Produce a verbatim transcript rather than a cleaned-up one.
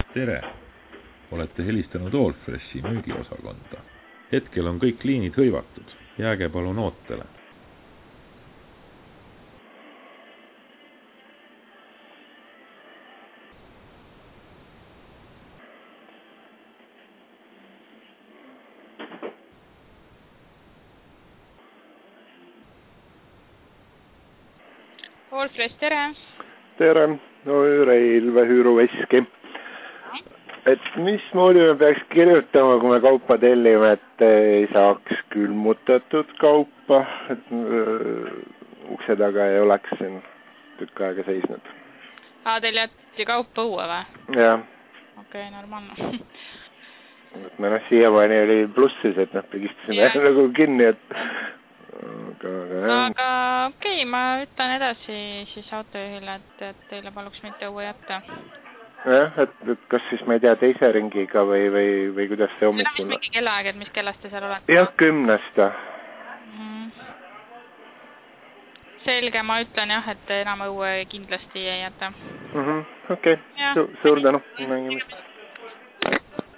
Tere! Olete helistanud Allfreshi müügiosakonda. Hetkel on kõik liinid hõivatud. Jääge palun ootele. Allfresh, tere! Tere! No Reilve Hüüruveski. Et mismoodi me peaks kirjutama, kui me kaupa tellime, et ei saaks külmutatud kaupa, et ukse taga ei oleks siin tükk aega seisnud. Aa, teil jätti kaupa õue või? Jah. Okei, okay, normaalne. Et me noh, siiamaani oli plussis, et noh, pigistasime yeah. nagu kinni, et... Aga, aga, aga okei, okay, ma ütlen edasi siis autojuhile, et, et teile paluks mitte õue jätta. Jah, et, et kas siis ma ei tea teise ringiga või, või, või kuidas see hommikul... See on mingi kellaaeg, et mis kellast te seal olete? Jah, kümnest. Mm. Selge, ma ütlen jah, et enam õue kindlasti ei jäta. Mhm, okei, okay. Su suur tänu.